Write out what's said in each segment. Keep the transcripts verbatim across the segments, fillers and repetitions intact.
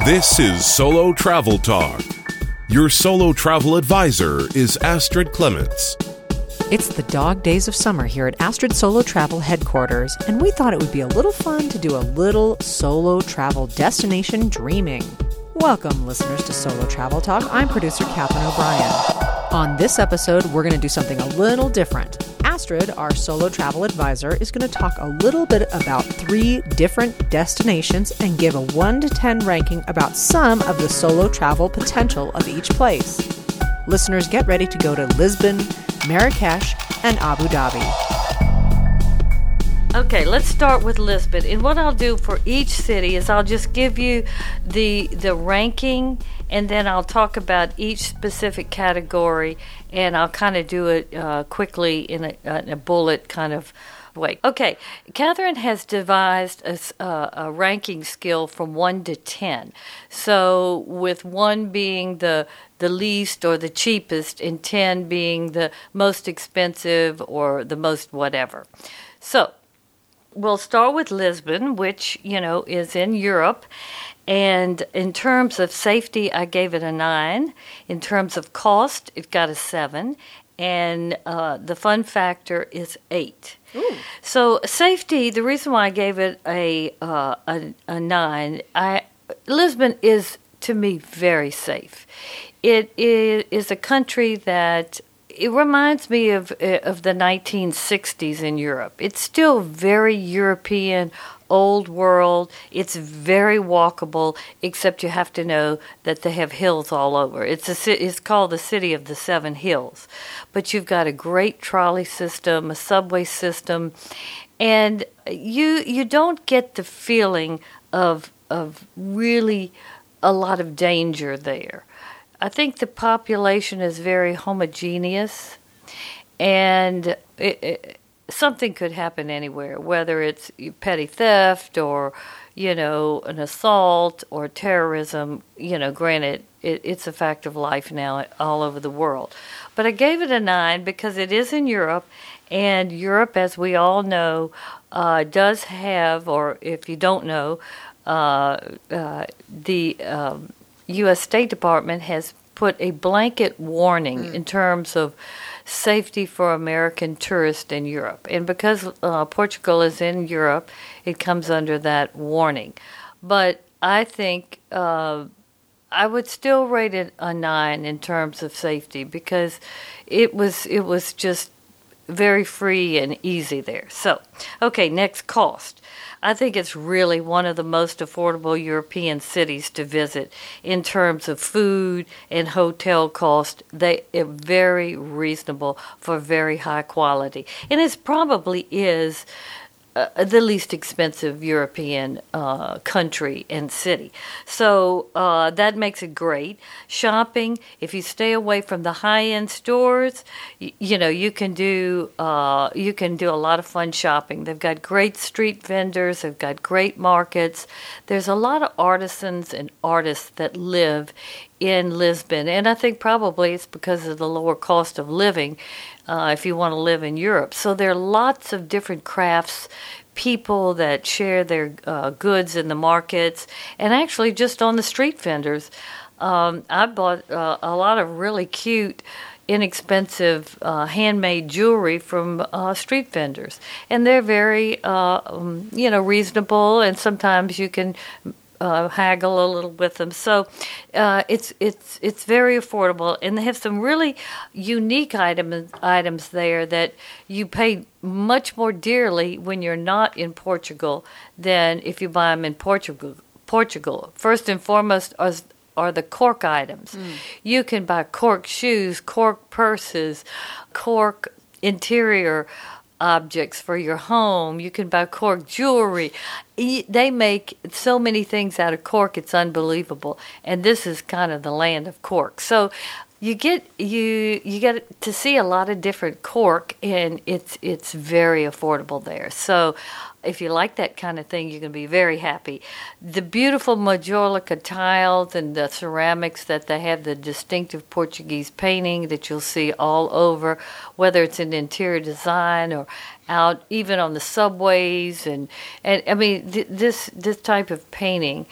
This is Solo Travel Talk. Your solo travel advisor is Astrid Clements. It's the dog days of summer here at Astrid Solo Travel headquarters, and we thought it would be a little fun to do a little solo travel destination dreaming. Welcome, listeners, to Solo Travel Talk. I'm producer Catherine O'Brien. On this episode, we're going to do something a little different. Astrid, our solo travel advisor, is going to talk a little bit about three different destinations and give a one to ten ranking about some of the solo travel potential of each place. Listeners, get ready to go to Lisbon, Marrakesh, and Abu Dhabi. Okay, let's start with Lisbon. And what I'll do for each city is I'll just give you the the ranking, and then I'll talk about each specific category, and I'll kind of do it uh, quickly in a, in a bullet kind of way. Okay, Catherine has devised a, uh, a ranking scale from one to ten. So with one being the the least or the cheapest, and ten being the most expensive or the most whatever. So we'll start with Lisbon, which, you know, is in Europe. And in terms of safety, I gave it a nine. In terms of cost, it got a seven. And uh, the fun factor is eight. Ooh. So safety, the reason why I gave it a uh, a, a nine, I Lisbon is, to me, very safe. It is a country that it reminds me of of the nineteen sixties in Europe. It's still very European, old world. It's very walkable, except you have to know that they have hills all over. It's a it's called the City of the Seven Hills. But you've got a great trolley system, a subway system, and you you don't get the feeling of of really a lot of danger there. I think the population is very homogeneous, and it, it, something could happen anywhere, whether it's petty theft or, you know, an assault or terrorism. You know, granted, it, it's a fact of life now all over the world. But I gave it a nine because it is in Europe, and Europe, as we all know, uh, does have, or if you don't know, uh, uh, the um, U S State Department has put a blanket warning mm. in terms of safety for American tourists in Europe. And because uh, Portugal is in Europe, it comes under that warning. But I think uh, I would still rate it a nine in terms of safety because it was it was just very free and easy there. So, okay, next, cost. I think it's really one of the most affordable European cities to visit in terms of food and hotel cost. They are very reasonable for very high quality. And it probably is uh, the least expensive European uh, country and city. So uh, that makes it great. Shopping, if you stay away from the high-end stores, you, you know, you can do uh, you can do a lot of fun shopping. They've got great street vendors. They've got great markets. There's a lot of artisans and artists that live in Lisbon, and I think probably it's because of the lower cost of living uh, if you want to live in Europe. So there are lots of different crafts, people that share their uh, goods in the markets, and actually just on the street vendors. Um, I bought uh, a lot of really cute, inexpensive uh, handmade jewelry from uh, street vendors, and they're very, uh, um, you know, reasonable, and sometimes you can Uh, haggle a little with them. So uh, it's it's it's very affordable, and they have some really unique items items there that you pay much more dearly when you're not in Portugal than if you buy them in Portugal. Portugal. First and foremost are, are the cork items. Mm. You can buy cork shoes, cork purses, cork interior objects for your home. You can buy cork jewelry. They make so many things out of cork, it's unbelievable. And this is kind of the land of cork. So you get you you get to see a lot of different cork, and it's it's very affordable there. So if you like that kind of thing, you're going to be very happy. The beautiful Majolica tiles and the ceramics that they have, the distinctive Portuguese painting that you'll see all over, whether it's in interior design or out even on the subways. And, and I mean, th- this this type of painting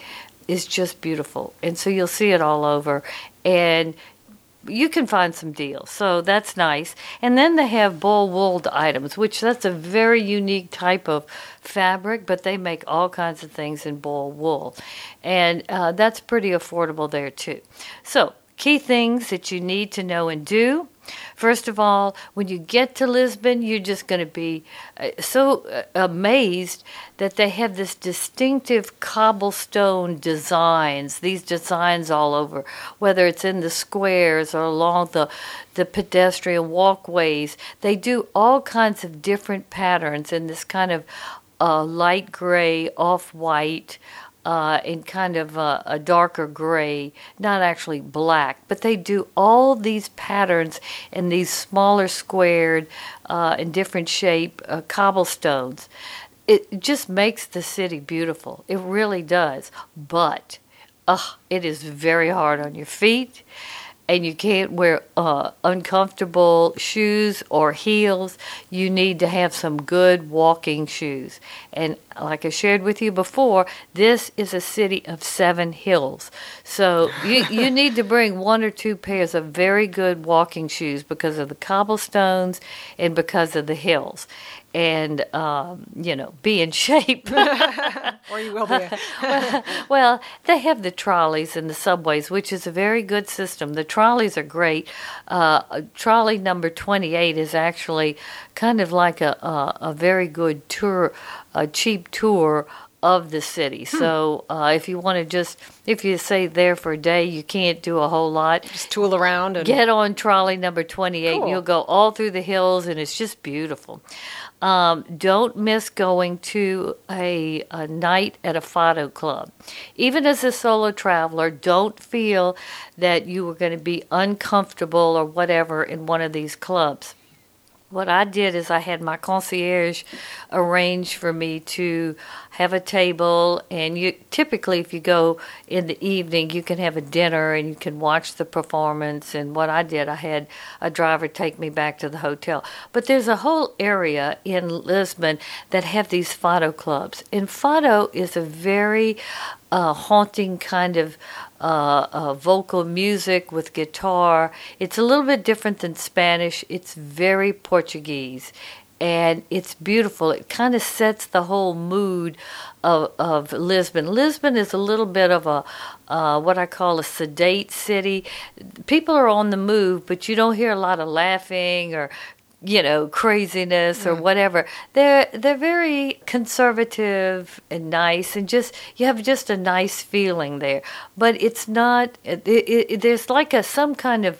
is just beautiful. And so you'll see it all over. And you can find some deals, so that's nice. And then they have bull wool items, which that's a very unique type of fabric, but they make all kinds of things in bull wool. And uh, that's pretty affordable there too. So key things that you need to know and do. First of all, when you get to Lisbon, you're just going to be uh, so uh, amazed that they have this distinctive cobblestone designs, these designs all over, whether it's in the squares or along the, the pedestrian walkways. They do all kinds of different patterns in this kind of uh, light gray, off-white, Uh, in kind of a, a darker gray, not actually black, but they do all these patterns in these smaller squared, uh, in different shape uh, cobblestones. It just makes the city beautiful. It really does. But uh, it is very hard on your feet. And you can't wear uh, uncomfortable shoes or heels. You need to have some good walking shoes. And like I shared with you before, this is a city of seven hills. So you, you need to bring one or two pairs of very good walking shoes because of the cobblestones and because of the hills. And, um, you know, be in shape. Or you will be. well, well, they have the trolleys and the subways, which is a very good system. The trolleys are great. Uh, trolley number twenty-eight is actually kind of like a, a, a very good tour, a cheap tour of the city. Hmm. So uh, if you want to just, if you stay there for a day, you can't do a whole lot. Just tool around. And get on trolley number twenty-eight. Cool. And you'll go all through the hills, and it's just beautiful. Um, don't miss going to a, a night at a Fado club. Even as a solo traveler, don't feel that you are going to be uncomfortable or whatever in one of these clubs. What I did is I had my concierge arrange for me to have a table, and you typically if you go in the evening you can have a dinner and you can watch the performance. And what I did, I had a driver take me back to the hotel. But there's a whole area in Lisbon that have these Fado clubs, and Fado is a very uh, haunting kind of Uh, uh, vocal music with guitar. It's a little bit different than Spanish. It's very Portuguese, and it's beautiful. It kind of sets the whole mood of, of Lisbon. Lisbon is a little bit of a uh, what I call a sedate city. People are on the move, but you don't hear a lot of laughing or you know, craziness or whatever. They're they're very conservative and nice, and just you have just a nice feeling there. But it's not. It, it, there's like a some kind of.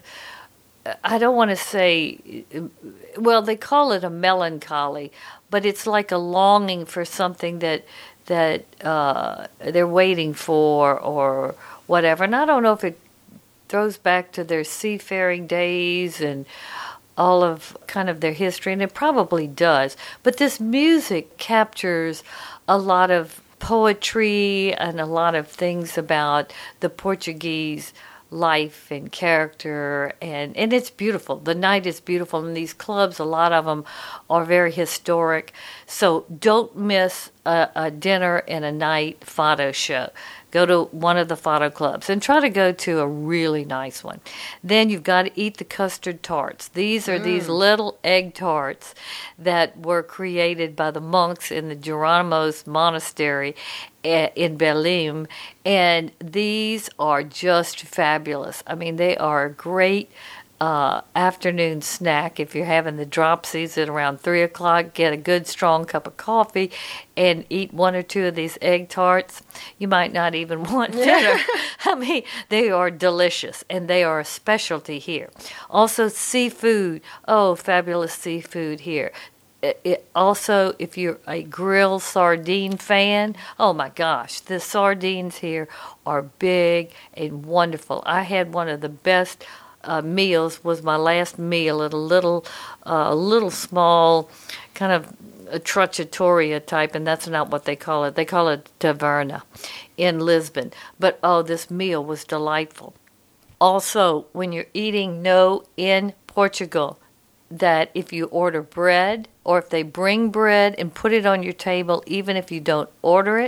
I don't want to say. Well, they call it a melancholy, but it's like a longing for something that that uh, they're waiting for or whatever. And I don't know if it throws back to their seafaring days and all of kind of their history, and it probably does. But this music captures a lot of poetry and a lot of things about the Portuguese life and character, and, and it's beautiful. The night is beautiful, and these clubs, a lot of them are very historic. So don't miss a, a dinner and a night Fado show. Go to one of the Fado clubs and try to go to a really nice one. Then you've got to eat the custard tarts. These are mm. these little egg tarts that were created by the monks in the Geronimo's monastery in Belém, and these are just fabulous. I mean, they are a great uh, afternoon snack. If you're having the dropsies at around three o'clock, get a good strong cup of coffee and eat one or two of these egg tarts. You might not even want dinner. I mean, they are delicious, and they are a specialty here. Also, seafood. Oh, fabulous seafood here. It, it also, if you're a grilled sardine fan, oh my gosh, the sardines here are big and wonderful. I had one of the best uh, meals, was my last meal at a little, uh, little small kind of a trattoria type, and that's not what they call it. They call it taverna in Lisbon. But oh, this meal was delightful. Also, when you're eating, know in Portugal that if you order bread, or if they bring bread and put it on your table, even if you don't order it,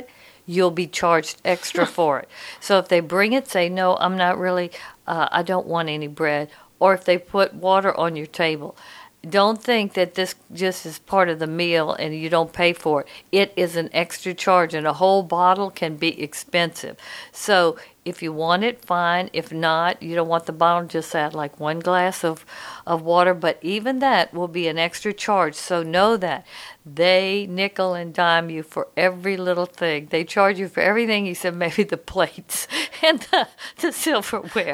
you'll be charged extra for it. So if they bring it, say, no, I'm not really, uh, I don't want any bread. Or if they put water on your table, don't think that this just is part of the meal and you don't pay for it. It is an extra charge, and a whole bottle can be expensive. So if you want it, fine. If not, you don't want the bottle, just add like one glass of, of water. But even that will be an extra charge. So know that. They nickel and dime you for every little thing. They charge you for everything except maybe the plates and the, the silverware.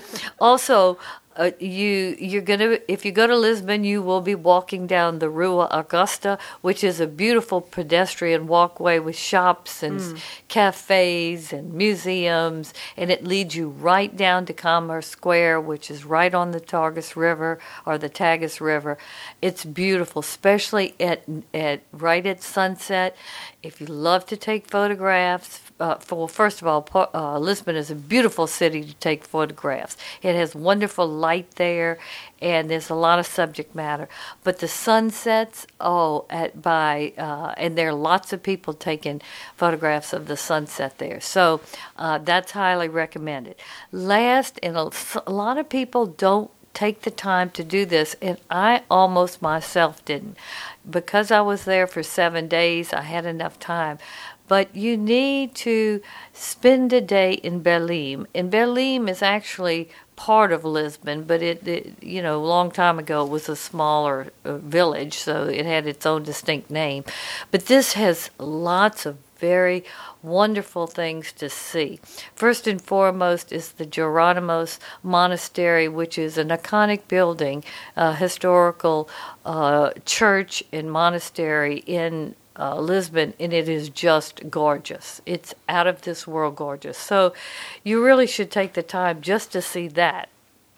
Also, Uh, you you're gonna if you go to Lisbon, you will be walking down the Rua Augusta, which is a beautiful pedestrian walkway with shops and mm. cafes and museums, and it leads you right down to Commerce Square, which is right on the Tagus River or the Tagus River. It's beautiful, especially at at right at sunset. If you love to take photographs, uh, for first of all, uh, Lisbon is a beautiful city to take photographs. It has wonderful light there, and there's a lot of subject matter. But the sunsets, oh, at by uh, and there are lots of people taking photographs of the sunset there. So uh, that's highly recommended. Last, and a, a lot of people don't take the time to do this, and I almost myself didn't. Because I was there for seven days, I had enough time. But you need to spend a day in Belém. And Belém is actually part of Lisbon, but it, it you know, a long time ago it was a smaller uh, village, so it had its own distinct name. But this has lots of very wonderful things to see. First and foremost is the Geronimos Monastery, which is an iconic building, a historical uh, church and monastery in uh, Lisbon, and it is just gorgeous. It's out of this world gorgeous. So you really should take the time just to see that.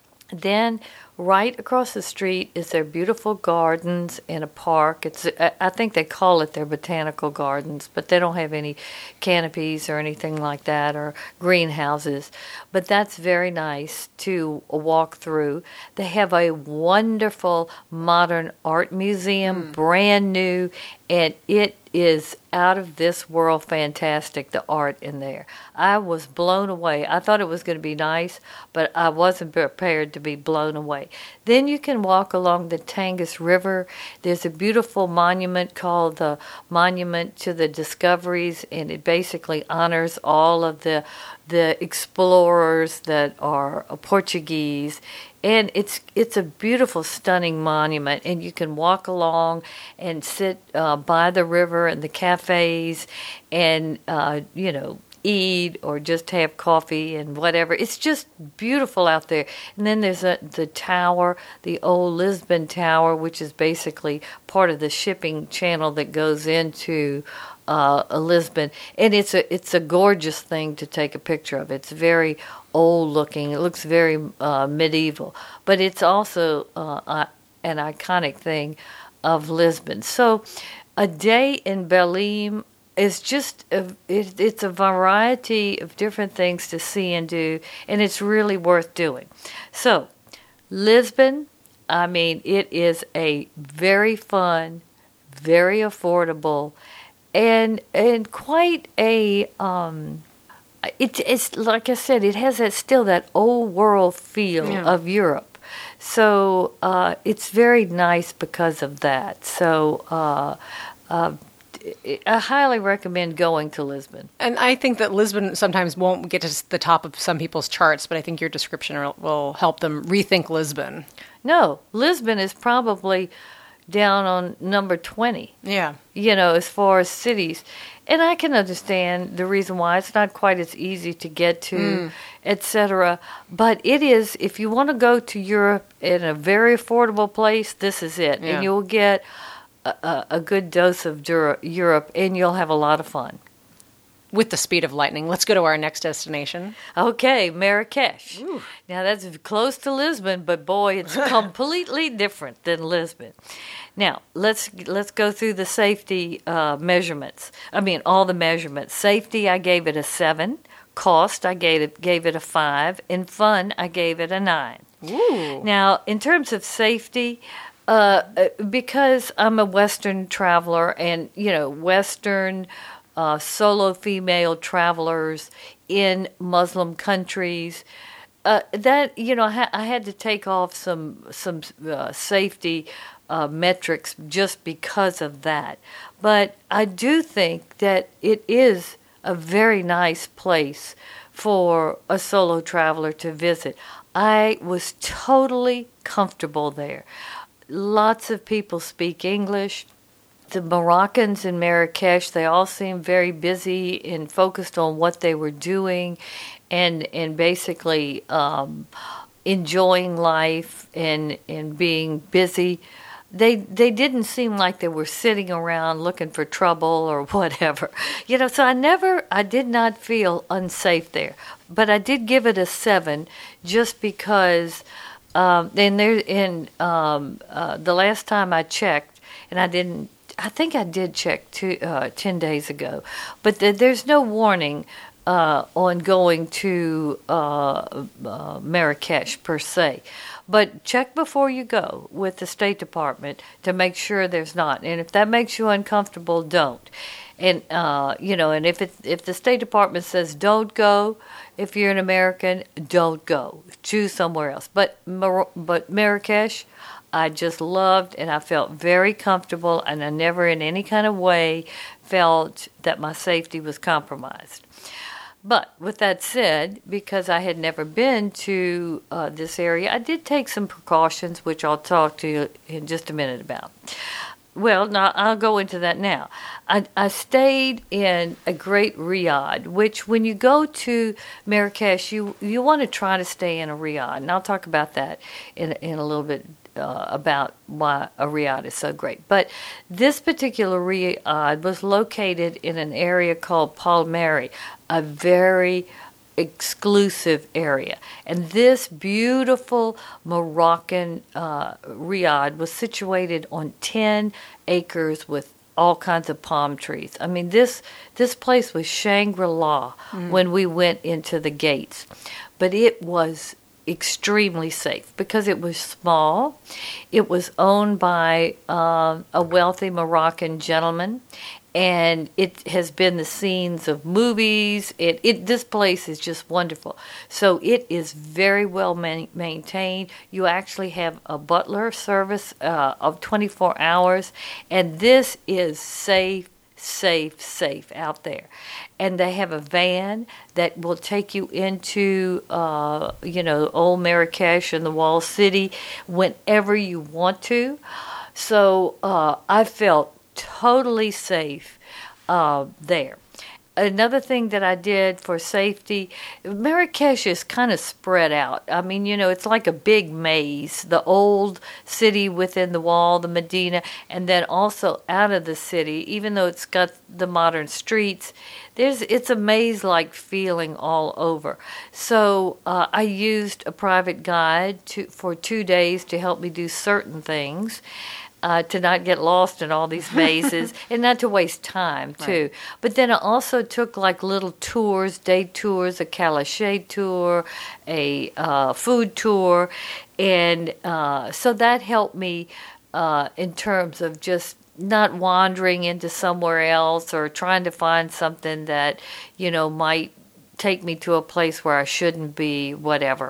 Then right across the street is their beautiful gardens and a park. It's I think they call it their botanical gardens, but they don't have any canopies or anything like that or greenhouses. But that's very nice to walk through. They have a wonderful modern art museum, mm. brand new, and it is out of this world fantastic, the art in there. I was blown away. I thought it was going to be nice, but I wasn't prepared to be blown away. Then you can walk along the Tagus River. There's a beautiful monument called the Monument to the Discoveries, and it basically honors all of the the explorers that are Portuguese. And it's it's a beautiful, stunning monument, and you can walk along and sit uh, by the river and the cafes and, uh, you know, eat or just have coffee and whatever. It's just beautiful out there. And then there's a, the tower, the old Lisbon Tower, which is basically part of the shipping channel that goes into uh, Lisbon. And it's a it's a gorgeous thing to take a picture of. It's very old looking. It looks very uh, medieval. But it's also uh, an iconic thing of Lisbon. So a day in Belém is just, a, it, it's a variety of different things to see and do, and it's really worth doing. So, Lisbon, I mean, it is a very fun, very affordable, and and quite a, um, it, it's like I said, it has that still that old world feel yeah. of Europe. So, uh, it's very nice because of that. So, uh, uh, I highly recommend going to Lisbon. And I think that Lisbon sometimes won't get to the top of some people's charts, but I think your description will, will help them rethink Lisbon. No, Lisbon is probably down on number twenty. Yeah. You know, as far as cities. And I can understand the reason why it's not quite as easy to get to, mm. et cetera. But it is, if you want to go to Europe in a very affordable place, this is it. Yeah. And you'll get A, a good dose of Dura, Europe, and you'll have a lot of fun. With the speed of lightning, let's go to our next destination. Okay, Marrakesh. Ooh. Now, that's close to Lisbon, but boy, it's completely different than Lisbon. Now, let's let's go through the safety uh, measurements. I mean, all the measurements. Safety, I gave it a seven. Cost, I gave it, gave it a five. And fun, I gave it a nine. Ooh. Now, in terms of safety, Uh, because I'm a Western traveler, and you know, Western uh, solo female travelers in Muslim countries. Uh, that you know, I, ha- I had to take off some some uh, safety uh, metrics just because of that. But I do think that it is a very nice place for a solo traveler to visit. I was totally comfortable there. Lots of people speak English. The Moroccans in Marrakesh, they all seemed very busy and focused on what they were doing and and basically um, enjoying life and, and being busy. They they didn't seem like they were sitting around looking for trouble or whatever. You know, so I never, I did not feel unsafe there. But I did give it a seven just because, um, and there, in um, uh, the last time I checked, and I didn't, I think I did check two, uh, ten days ago, but the, there's no warning uh, on going to uh, uh, Marrakesh per se. But check before you go with the State Department to make sure there's not. And if that makes you uncomfortable, don't. And, uh, you know, and if it, if the State Department says don't go, if you're an American, don't go. Choose somewhere else. But, Mar- but Marrakesh, I just loved, and I felt very comfortable, and I never in any kind of way felt that my safety was compromised. But with that said, because I had never been to uh, this area, I did take some precautions, which I'll talk to you in just a minute about. Well, now I'll go into that now. I, I stayed in a great riad, which when you go to Marrakesh, you, you want to try to stay in a riad. And I'll talk about that in, in a little bit uh, about why a riad is so great. But this particular riad was located in an area called Palmeri, a very exclusive area. And this beautiful Moroccan uh, riad was situated on ten acres with all kinds of palm trees. I mean, this this place was Shangri-La mm. when we went into the gates. But it was extremely safe because it was small. It was owned by uh, a wealthy Moroccan gentleman. And it has been the scenes of movies. It, it this place is just wonderful. So it is very well man, maintained. You actually have a butler service uh, of twenty-four hours, and this is safe, safe, safe out there. And they have a van that will take you into, uh, you know, old Marrakesh and the Wall City whenever you want to. So uh, I felt totally safe uh, there. Another thing that I did for safety, Marrakesh is kind of spread out. I mean, you know, it's like a big maze. The old city within the wall, the Medina, and then also out of the city, even though it's got the modern streets, there's it's a maze-like feeling all over. So uh, I used a private guide to, for two days to help me do certain things. Uh, to not get lost in all these mazes and not to waste time, too. Right. But then I also took like little tours, day tours, a caliche tour, a uh, food tour. And uh, so that helped me uh, in terms of just not wandering into somewhere else or trying to find something that, you know, might take me to a place where I shouldn't be, whatever.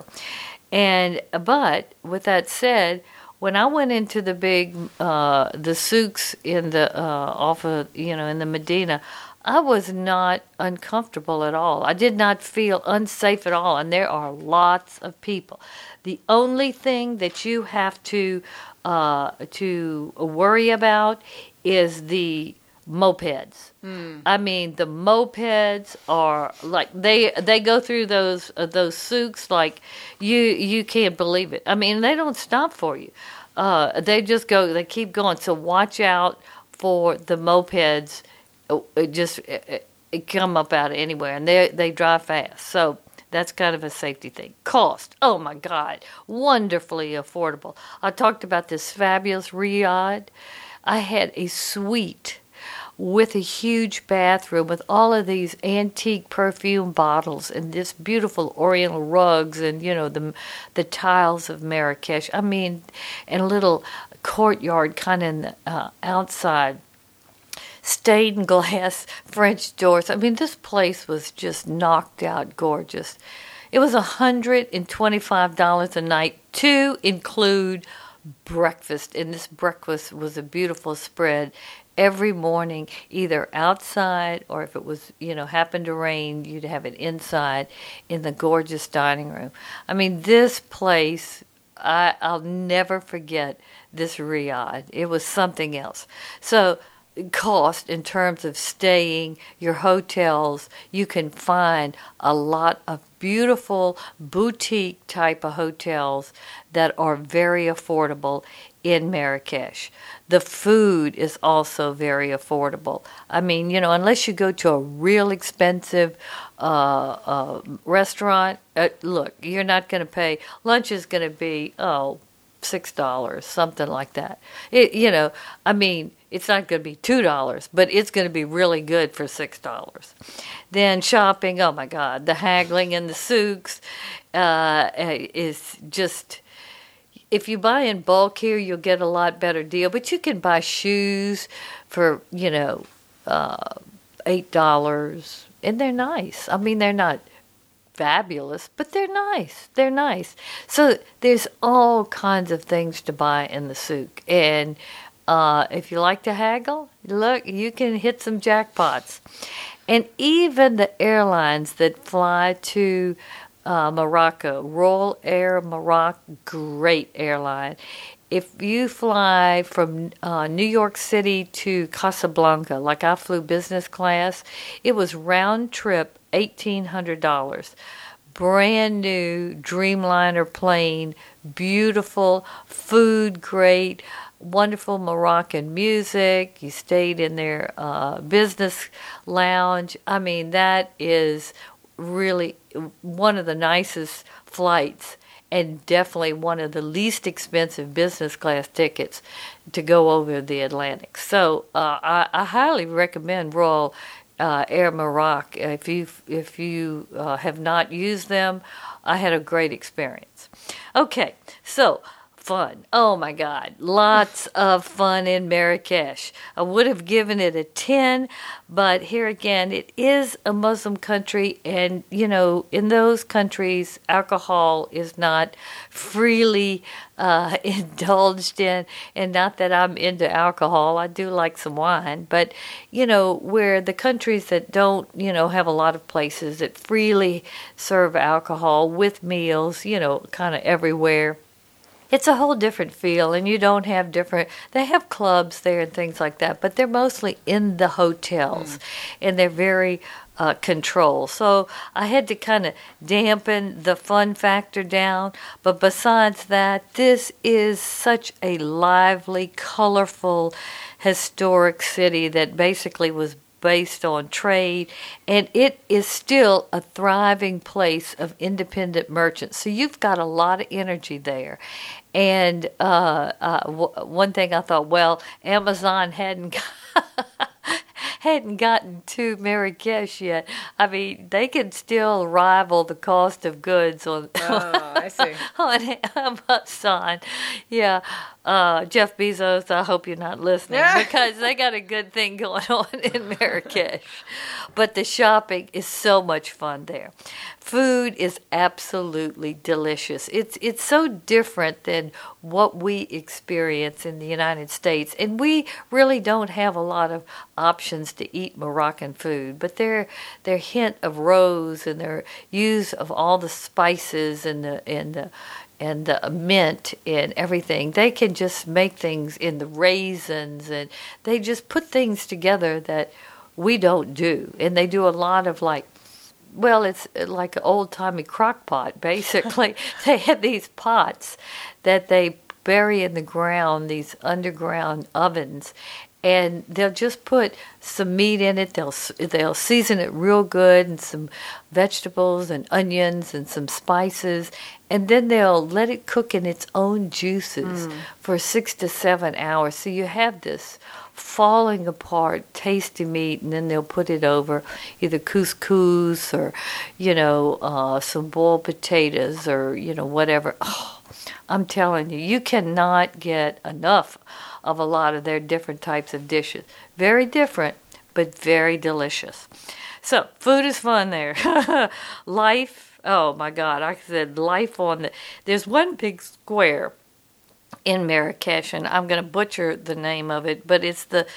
And but with that said, when I went into the big, uh, the souks in the, uh, off of, you know, in the Medina, I was not uncomfortable at all. I did not feel unsafe at all, and there are lots of people. The only thing that you have to, uh, to worry about is the mopeds. Mm. I mean, the mopeds are like they they go through those uh, those souks like you you can't believe it. I mean, they don't stop for you. Uh, they just go. They keep going. So watch out for the mopeds. It just it, it come up out of anywhere, and they they drive fast. So that's kind of a safety thing. Cost. Oh my God, wonderfully affordable. I talked about this fabulous riad. I had a suite with a huge bathroom with all of these antique perfume bottles and this beautiful oriental rugs and, you know, the the tiles of Marrakesh. I mean, and a little courtyard kind of in the uh, outside. stained glass French doors. I mean, this place was just knocked out gorgeous. It was one hundred twenty-five dollars a night to include breakfast, and this breakfast was a beautiful spread every morning, either outside or if it was, you know, happened to rain, you'd have it inside in the gorgeous dining room. I mean, this place, I, I'll never forget this Riyadh. It was something else. So cost in terms of staying, your hotels, you can find a lot of beautiful boutique type of hotels that are very affordable in Marrakesh. The food is also very affordable. I mean, you know, unless you go to a real expensive uh, uh, restaurant, uh, look, you're not going to pay. Lunch is going to be, oh, six dollars, something like that. It, you know, I mean, it's not going to be two dollars, but it's going to be really good for six dollars. Then shopping, oh my God, the haggling in the souks uh, is just, if you buy in bulk here, you'll get a lot better deal. But you can buy shoes for, you know, uh, eight dollars, and they're nice. I mean, they're not fabulous, but they're nice. They're nice. So there's all kinds of things to buy in the souk. And uh, if you like to haggle, look, you can hit some jackpots. And even the airlines that fly to uh, Morocco, Royal Air Maroc, great airline. If you fly from uh, New York City to Casablanca, like I flew business class, it was round trip eighteen hundred dollars. Brand new Dreamliner plane, beautiful, food great, wonderful Moroccan music. You stayed in their uh, business lounge. I mean, that is really one of the nicest flights, and definitely one of the least expensive business class tickets to go over the Atlantic. So uh, I, I highly recommend Royal uh, Air Maroc. If you if you uh, have not used them, I had a great experience. Okay, so fun. Oh my God, lots of fun in Marrakesh. I would have given it a ten, but here again, it is a Muslim country, and you know, in those countries, alcohol is not freely uh, indulged in. And not that I'm into alcohol, I do like some wine, but you know, where the countries that don't, you know, have a lot of places that freely serve alcohol with meals, you know, kind of everywhere, it's a whole different feel, and you don't have different, they have clubs there and things like that, but they're mostly in the hotels, mm. and they're very uh, controlled. So I had to kind of dampen the fun factor down, but besides that, this is such a lively, colorful, historic city that basically was based on trade, and it is still a thriving place of independent merchants. So you've got a lot of energy there. And uh, uh, w- one thing I thought, well, Amazon hadn't got hadn't gotten to Marrakesh yet. I mean, they can still rival the cost of goods on oh, I see. on Amazon. Yeah. Uh, Jeff Bezos, I hope you're not listening, because they got a good thing going on in Marrakesh. But the shopping is so much fun there. Food is absolutely delicious. It's it's so different than what we experience in the United States. And we really don't have a lot of options to eat Moroccan food. But their their hint of rose and their use of all the spices and the and the and the mint and everything, they can just make things in the raisins, and they just put things together that we don't do. And they do a lot of like, well, it's like an old-timey crock pot, basically. They have these pots that they bury in the ground, these underground ovens, and they'll just put some meat in it. They'll they'll season it real good, and some vegetables and onions and some spices, and then they'll let it cook in its own juices mm. for six to seven hours. So you have this falling apart, tasty meat, and then they'll put it over either couscous or, you know, uh, some boiled potatoes or, you know, whatever. Oh, I'm telling you, you cannot get enough of a lot of their different types of dishes. Very different, but very delicious. So, food is fun there. Life, oh my God, I said life on the, there's one big square in Marrakesh, and I'm going to butcher the name of it, but it's the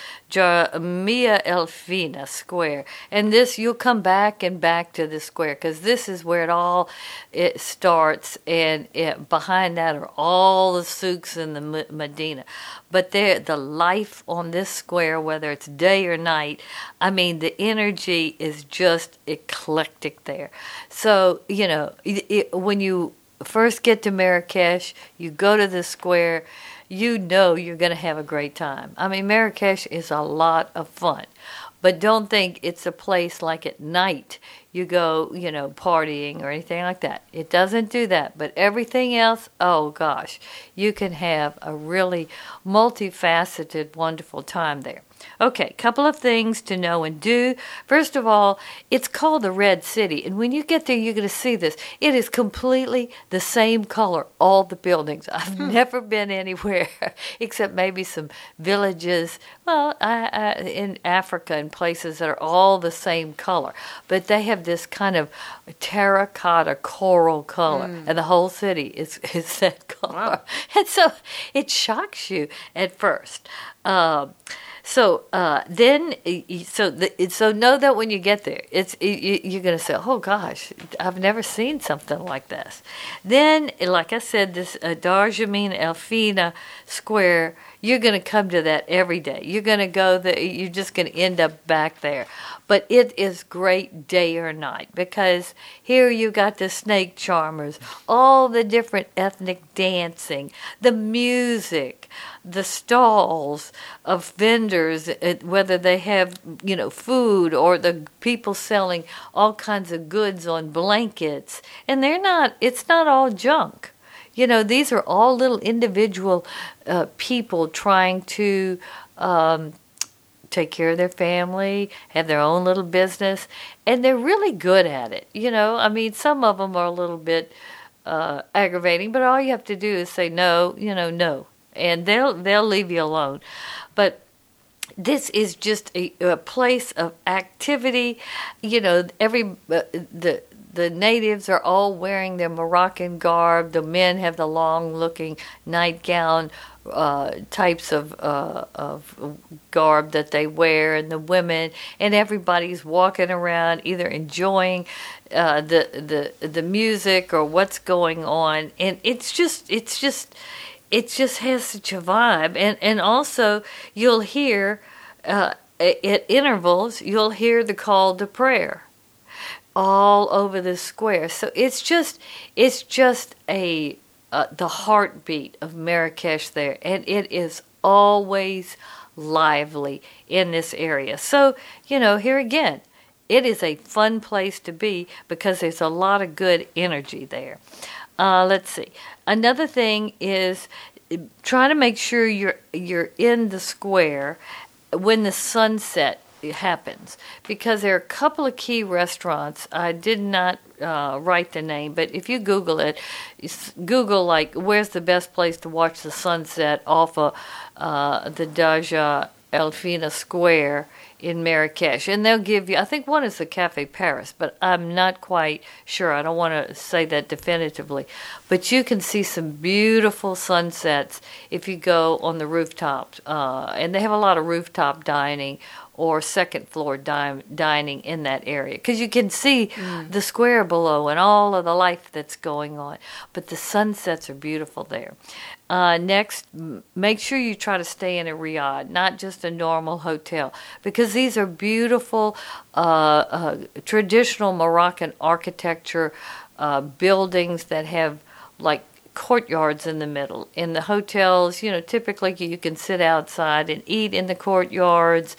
Jamia El Fina Square. And this, you'll come back and back to the square, because this is where it all it starts, and it, behind that are all the souks in the Medina. But there, the life on this square, whether it's day or night, I mean, the energy is just eclectic there. So, you know, it, it, when you first get to Marrakesh, you go to the square, you know you're going to have a great time. I mean, Marrakesh is a lot of fun. But don't think it's a place like at night you go, you know, partying or anything like that. It doesn't do that. But everything else, oh gosh, you can have a really multifaceted, wonderful time there. Okay, couple of things to know and do. First of all, it's called the Red City. And when you get there, you're going to see this. It is completely the same color, all the buildings. I've hmm. never been anywhere except maybe some villages, well, I, I, in Africa and places that are all the same color. But they have this kind of terracotta coral color. Mm. And the whole city is, is that color. Wow. And so it shocks you at first. Um, So uh, then, so the, so know that when you get there, it's you, you're going to say, "Oh gosh, I've never seen something like this." Then, like I said, this uh, Dar Jamia El Fina Square, you're going to come to that every day. You're going to go there. You're just going to end up back there. But it is great day or night, because here you got the snake charmers, all the different ethnic dancing, the music, the stalls of vendors, whether they have, you know, food, or the people selling all kinds of goods on blankets. And they're not, it's not all junk. You know, these are all little individual uh, people trying to um, take care of their family, have their own little business, and they're really good at it. You know, I mean, some of them are a little bit uh, aggravating, but all you have to do is say no, you know, no, and they'll they'll leave you alone. But this is just a, a place of activity. You know, every uh, the the natives are all wearing their Moroccan garb. The men have the long-looking nightgown uh, types of uh, of garb that they wear, and the women, and everybody's walking around either enjoying uh, the the the music or what's going on, and it's just it's just it just has such a vibe, and and also you'll hear uh, at intervals you'll hear the call to prayer all over the square. So it's just it's just a uh, the heartbeat of Marrakesh there, and it is always lively in this area. So, you know, here again, it is a fun place to be because there's a lot of good energy there. Uh, let's see. Another thing is try to make sure you're you're in the square when the sunset happens, because there are a couple of key restaurants. I did not uh, write the name, but if you Google it, Google like where's the best place to watch the sunset off of uh, the Dar El Fina Square in Marrakesh, and they'll give you, I think one is the Cafe Paris, but I'm not quite sure. I don't want to say that definitively, but you can see some beautiful sunsets if you go on the rooftops, uh, and they have a lot of rooftop dining or second floor di- dining in that area, because you can see mm. the square below and all of the life that's going on. But the sunsets are beautiful there. Uh, next, m- make sure you try to stay in a riad, not just a normal hotel, because these are beautiful uh, uh, traditional Moroccan architecture uh, buildings that have like courtyards in the middle. In the hotels, you know, typically you can sit outside and eat in the courtyards.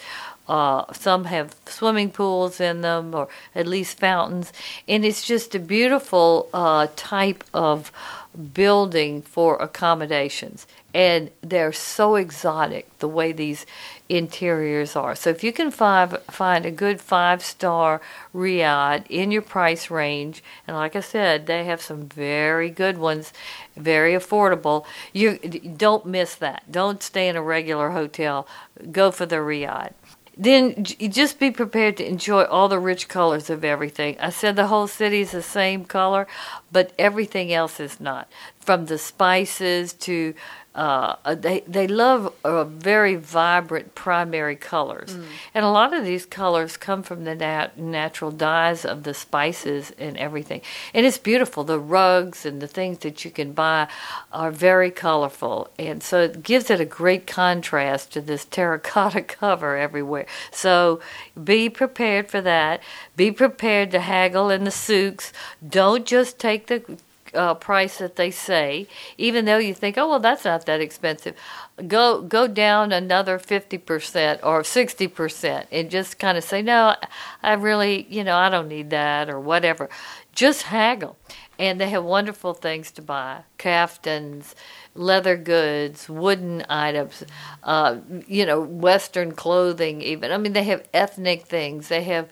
Uh, some have swimming pools in them, or at least fountains, and it's just a beautiful uh, type of building for accommodations. And they're so exotic the way these interiors are. So if you can find find a good five-star riad in your price range, and like I said, they have some very good ones, very affordable. You don't miss that. Don't stay in a regular hotel. Go for the riad. Then just be prepared to enjoy all the rich colors of everything. I said the whole city is the same color, but everything else is not. From the spices to uh, they they love uh, very vibrant primary colors, mm. and a lot of these colors come from the nat- natural dyes of the spices and everything. And it's beautiful. The rugs and the things that you can buy are very colorful, and so it gives it a great contrast to this terracotta cover everywhere. So be prepared for that. Be prepared to haggle in the souks. Don't just take the Uh, price that they say, even though you think, oh, well, that's not that expensive. Go go down another fifty percent or sixty percent and just kind of say, no, I really, you know, I don't need that or whatever. Just haggle. And they have wonderful things to buy. Caftans, leather goods, wooden items, uh, you know, Western clothing even. I mean, they have ethnic things. They have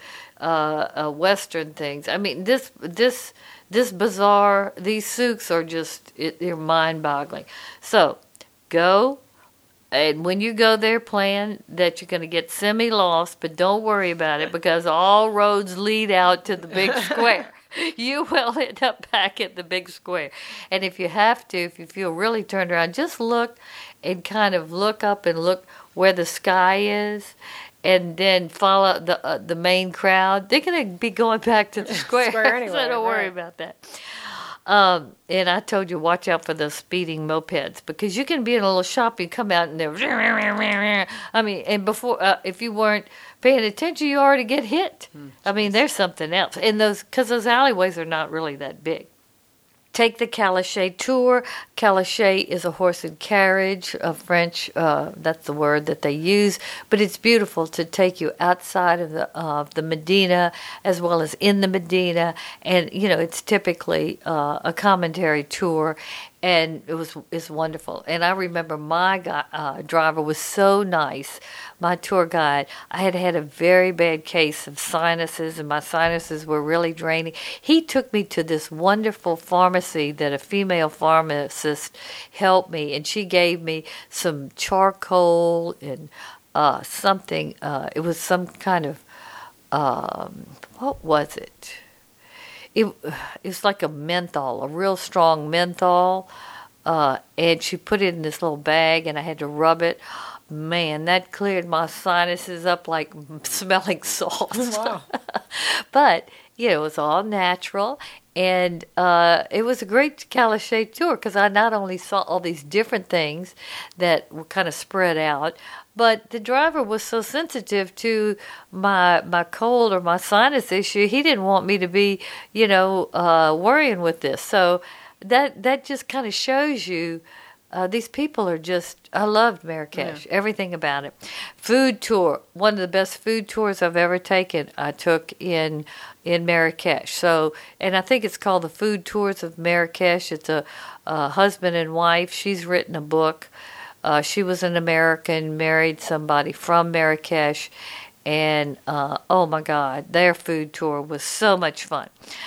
uh, uh, Western things. I mean, this this... This bazaar, these souks are just, it, they're mind-boggling. So, go, and when you go there, plan that you're going to get semi-lost, but don't worry about it because all roads lead out to the big square. You will end up back at the big square. And if you have to, if you feel really turned around, just look and kind of look up and look where the sky is. And then follow the uh, the main crowd. They're going to be going back to the square, square anyway, so don't worry right. about that. Um, and I told you, watch out for those speeding mopeds because you can be in a little shop, you come out and they're, I mean, and before, uh, if you weren't paying attention, you already get hit. Hmm. I mean, there's something else. And those, because those alleyways are not really that big. Take the Calichet tour. Calichet is a horse and carriage, a French, uh, that's the word that they use, but it's beautiful to take you outside of the uh, the Medina as well as in the Medina, and you know it's typically uh, a commentary tour, and it was it's wonderful. And I remember my guy, uh, driver was so nice. My tour guide, I had had a very bad case of sinuses, and my sinuses were really draining. He took me to this wonderful pharmacy that a female pharmacist helped me, and she gave me some charcoal and uh, something. Uh, it was some kind of, um, what was it? It, it was like a menthol, a real strong menthol, uh, and she put it in this little bag, and I had to rub it. Man, that cleared my sinuses up like smelling salt. Wow. But, yeah, it was all natural. And uh, it was a great Calichet tour because I not only saw all these different things that were kind of spread out, but the driver was so sensitive to my my cold or my sinus issue, he didn't want me to be, you know, uh, worrying with this. So that that just kind of shows you Uh, these people are just, I loved Marrakesh, yeah. Everything about it. Food tour, one of the best food tours I've ever taken, I took in in Marrakesh. So, and I think it's called the Food Tours of Marrakesh. It's a, a husband and wife. She's written a book. Uh, she was an American, married somebody from Marrakesh. And, uh, oh my God, their food tour was so much fun.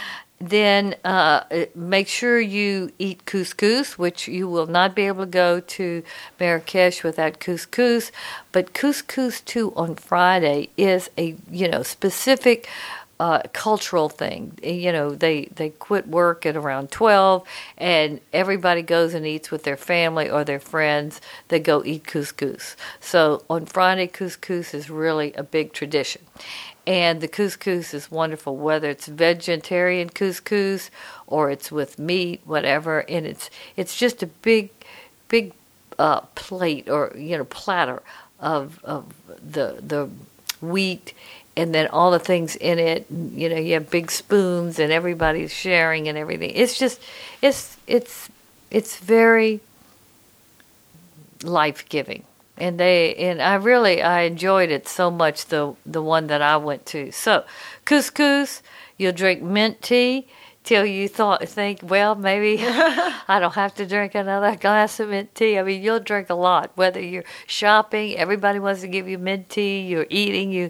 Then uh, make sure you eat couscous, which you will not be able to go to Marrakesh without couscous. But couscous, too, on Friday is a, you know, specific uh, cultural thing. You know, they, they quit work at around twelve, and everybody goes and eats with their family or their friends. They go eat couscous. So on Friday, couscous is really a big tradition. And the couscous is wonderful, whether it's vegetarian couscous or it's with meat, whatever. And it's it's just a big, big uh, plate or you know platter of of the the wheat, and then all the things in it. You know, you have big spoons, and everybody's sharing and everything. It's just it's it's it's very life-giving. And they and I really I enjoyed it so much, the the one that I went to. So couscous, you'll drink mint tea till you thought think, well, maybe I don't have to drink another glass of mint tea. I mean, you'll drink a lot, whether you're shopping, everybody wants to give you mint tea, you're eating, you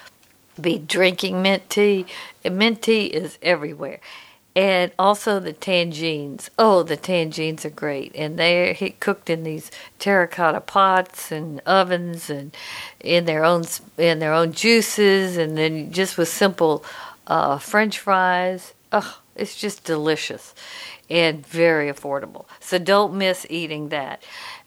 be drinking mint tea. And mint tea is everywhere. And also the tangines. Oh, the tangines are great. And they're cooked in these terracotta pots and ovens and in their own in their own juices, and then just with simple uh, French fries. Oh, it's just delicious and very affordable. So don't miss eating that.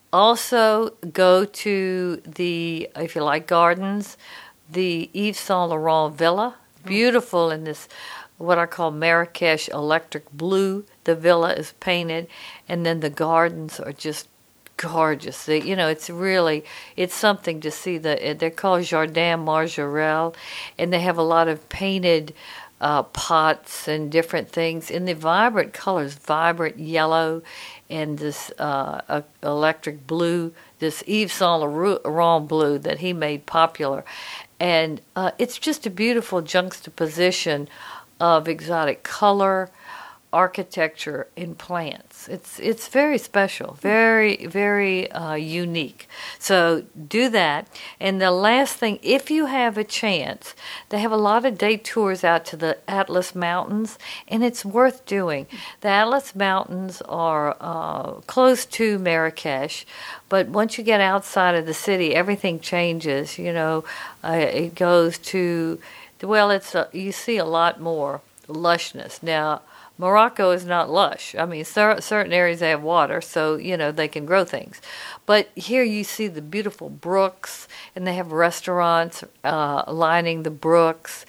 Also, go to the, if you like gardens, the Yves Saint Laurent Villa. Beautiful in this, what I call Marrakesh electric blue. The villa is painted, and then the gardens are just gorgeous. They, you know, it's really, it's something to see. The they're called Jardin Margerel, and they have a lot of painted uh, pots and different things in the vibrant colors, vibrant yellow, and this uh, uh, electric blue, this Yves Saint Laurent blue that he made popular. And uh, it's just a beautiful juxtaposition of exotic color, architecture, and plants. It's it's very special, very, very uh, unique. So do that. And the last thing, if you have a chance, they have a lot of day tours out to the Atlas Mountains, and it's worth doing. The Atlas Mountains are uh, close to Marrakesh, but once you get outside of the city, everything changes. You know, uh, it goes to, well, it's a, you see a lot more lushness. Now, Morocco is not lush. I mean, cer- certain areas they have water, so, you know, they can grow things. But here you see the beautiful brooks, and they have restaurants uh, lining the brooks.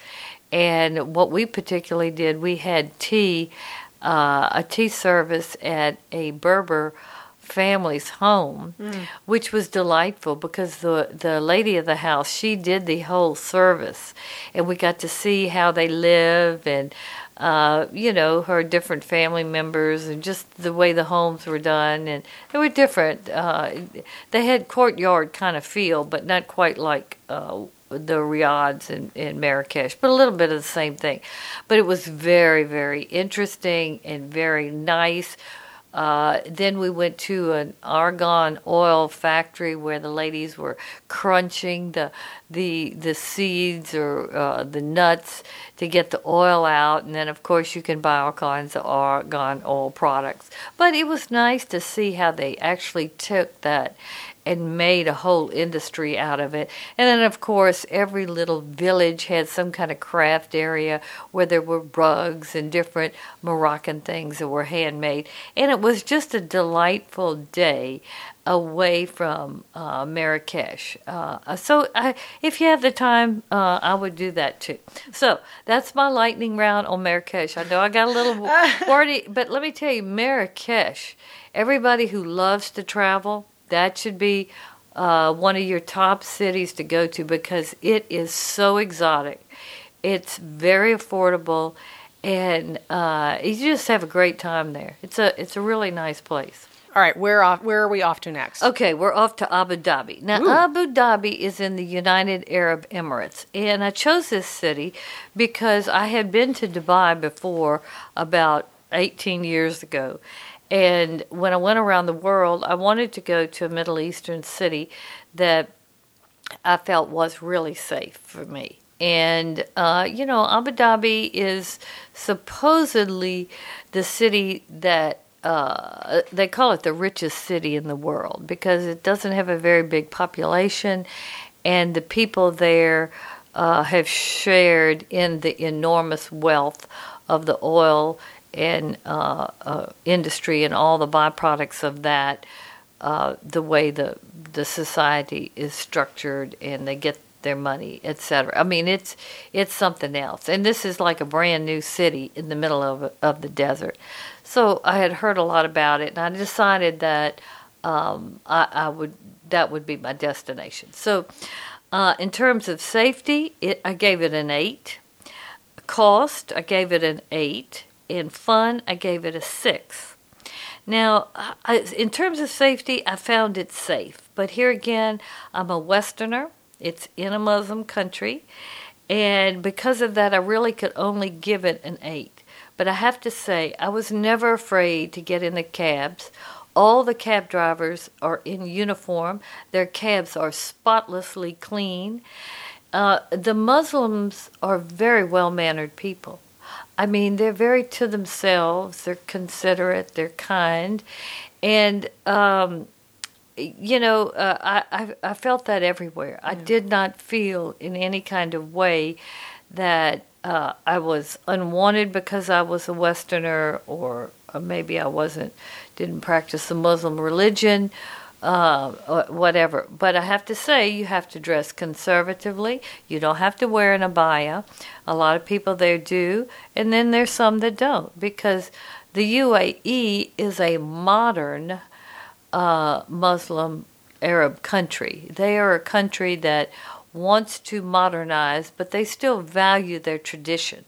And what we particularly did, we had tea, uh, a tea service at a Berber family's home, mm. which was delightful because the the lady of the house, she did the whole service, and we got to see how they live and uh, you know, her different family members and just the way the homes were done, and they were different. Uh, they had courtyard kind of feel, but not quite like uh, the riads in, in Marrakesh, but a little bit of the same thing. But it was very, very interesting and very nice. Uh, then we went to an argan oil factory where the ladies were crunching the the the seeds or uh, the nuts to get the oil out, and then of course you can buy all kinds of argan oil products. But it was nice to see how they actually took that and made a whole industry out of it. And then, of course, every little village had some kind of craft area where there were rugs and different Moroccan things that were handmade. And it was just a delightful day away from uh, Marrakesh. Uh, so I, if you have the time, uh, I would do that too. So that's my lightning round on Marrakesh. I know I got a little wordy, but let me tell you, Marrakesh, everybody who loves to travel, that should be uh, one of your top cities to go to because it is so exotic. It's very affordable, and uh, you just have a great time there. It's a it's a really nice place. All right, where off? Where are we off to next? Okay, we're off to Abu Dhabi. Now, Ooh. Abu Dhabi is in the United Arab Emirates, and I chose this city because I had been to Dubai before about eighteen years ago. And when I went around the world, I wanted to go to a Middle Eastern city that I felt was really safe for me. And, uh, you know, Abu Dhabi is supposedly the city that, uh, they call it the richest city in the world because it doesn't have a very big population, and the people there uh, have shared in the enormous wealth of the oil and uh, uh, industry and all the byproducts of that, uh, the way the the society is structured and they get their money, et cetera. I mean, it's it's something else. And this is like a brand new city in the middle of of the desert. So I had heard a lot about it, and I decided that um, I, I would that would be my destination. So uh, in terms of safety, it, I gave it an eight. Cost, I gave it an eight. In fun, I gave it a six. Now, I, in terms of safety, I found it safe. But here again, I'm a Westerner. It's in a Muslim country. And because of that, I really could only give it an eight. But I have to say, I was never afraid to get in the cabs. All the cab drivers are in uniform. Their cabs are spotlessly clean. Uh, the Muslims are very well-mannered people. I mean, they're very to themselves. They're considerate. They're kind. And, um, you know, uh, I, I, I felt that everywhere. I did not feel in any kind of way that uh, I was unwanted because I was a Westerner, or, or maybe I wasn't, didn't practice the Muslim religion. Uh, whatever. But I have to say, you have to dress conservatively. You don't have to wear an abaya. A lot of people there do. And then there's some that don't, because the U A E is a modern uh, Muslim Arab country. They are a country that wants to modernize, but they still value their tradition.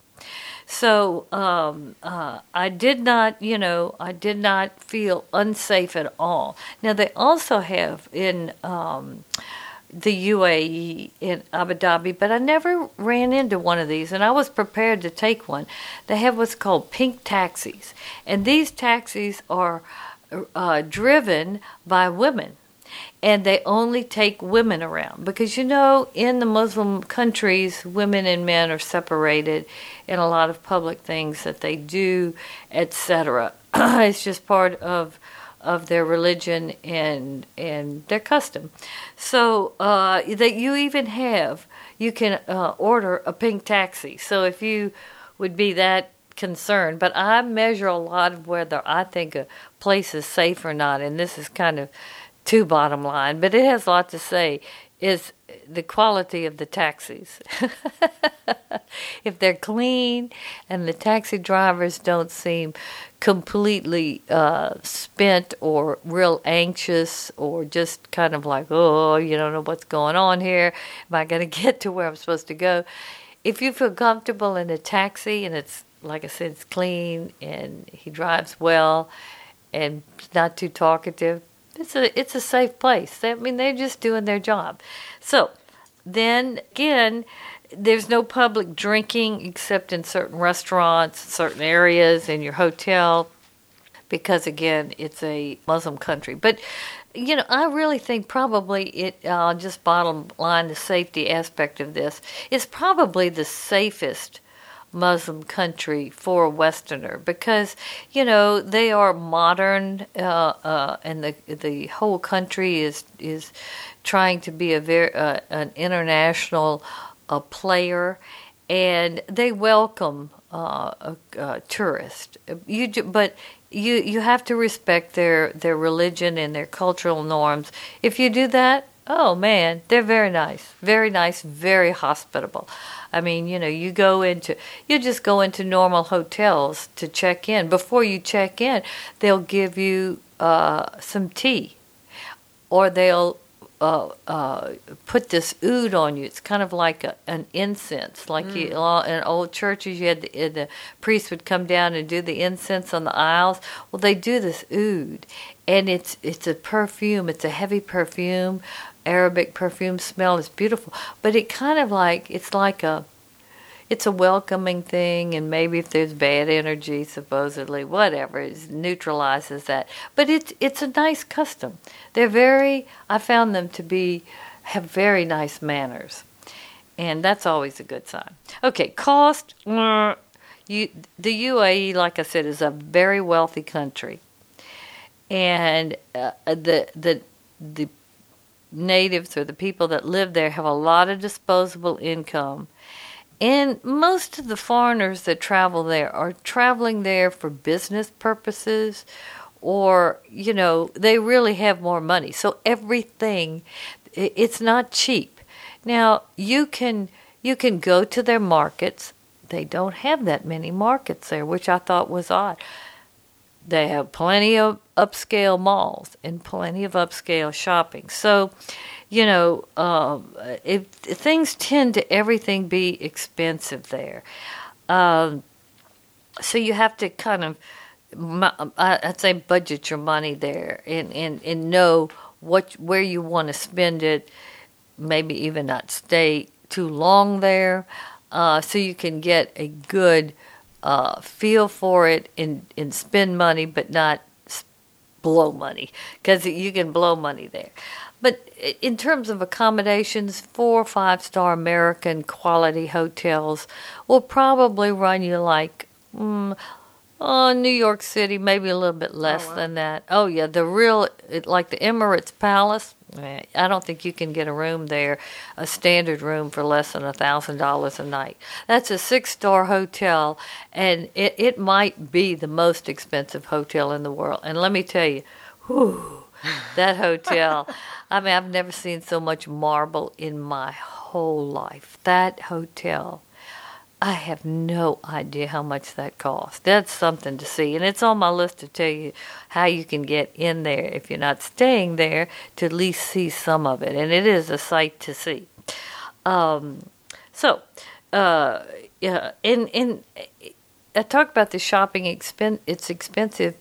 So um, uh, I did not, you know, I did not feel unsafe at all. Now, they also have in um, the U A E, in Abu Dhabi, but I never ran into one of these, and I was prepared to take one. They have what's called pink taxis, and these taxis are uh, driven by women. And they only take women around because, you know, in the Muslim countries, women and men are separated in a lot of public things that they do, et cetera. It's just part of of their religion and and their custom. So uh, that you even have, you can uh, order a pink taxi. So if you would be that concerned, but I measure a lot of whether I think a place is safe or not, and this is kind of too bottom line, but it has a lot to say, is the quality of the taxis. If they're clean and the taxi drivers don't seem completely uh, spent or real anxious or just kind of like, oh, you don't know what's going on here. Am I going to get to where I'm supposed to go? If you feel comfortable in a taxi and it's, like I said, it's clean and he drives well and not too talkative, It's a it's a safe place. I mean, they're just doing their job. So then again, there's no public drinking except in certain restaurants, certain areas, in your hotel, because again, it's a Muslim country. But you know, I really think probably it. Uh, just bottom line, the safety aspect of this is probably the safest Muslim country for a Westerner, because you know they are modern, uh, uh, and the the whole country is is trying to be a very uh, an international uh, player, and they welcome uh, a, a tourist. You do, but you you have to respect their their religion and their cultural norms. If you do that, oh man, they're very nice, very nice, very hospitable. I mean, you know, you go into, you just go into normal hotels to check in. Before you check in, they'll give you uh, some tea, or they'll uh, uh, put this oud on you. It's kind of like a, an incense, like mm. you, in old churches, you had the, the priest would come down and do the incense on the aisles. Well, they do this oud, and it's it's a perfume. It's a heavy perfume. Arabic perfume smell is beautiful, but it kind of like, it's like a, it's a welcoming thing, and maybe if there's bad energy, supposedly, whatever, it neutralizes that. But it's it's a nice custom. They're very, I found them to be, have very nice manners, and that's always a good sign. Okay, cost, uh, you, the U A E, like I said, is a very wealthy country, and uh, the the the natives or the people that live there have a lot of disposable income. And most of the foreigners that travel there are traveling there for business purposes, or, you know, they really have more money. So everything, it's not cheap. Now, you can you can go to their markets. They don't have that many markets there, which I thought was odd. They have plenty of upscale malls and plenty of upscale shopping. So, you know, um, it, things tend to everything be expensive there. Um, so you have to kind of my, I, I'd say budget your money there and, and, and know what where you want to spend it. Maybe even not stay too long there, uh, so you can get a good uh, feel for it and, and spend money, but not blow money, because you can blow money there. But in terms of accommodations, four or five star American quality hotels will probably run you like mm, oh, New York City, maybe a little bit less oh, wow. than that. Oh yeah, the real like the Emirates Palace. I don't think you can get a room there, a standard room, for less than a thousand dollars a night. That's a six-star hotel, and it, it might be the most expensive hotel in the world. And let me tell you, whew, that hotel, I mean, I've never seen so much marble in my whole life. That hotel, I have no idea how much that costs. That's something to see. And it's on my list to tell you how you can get in there, if you're not staying there, to at least see some of it. And it is a sight to see. Um, so, uh, yeah, and, and I talk about the shopping expen- it's expensive.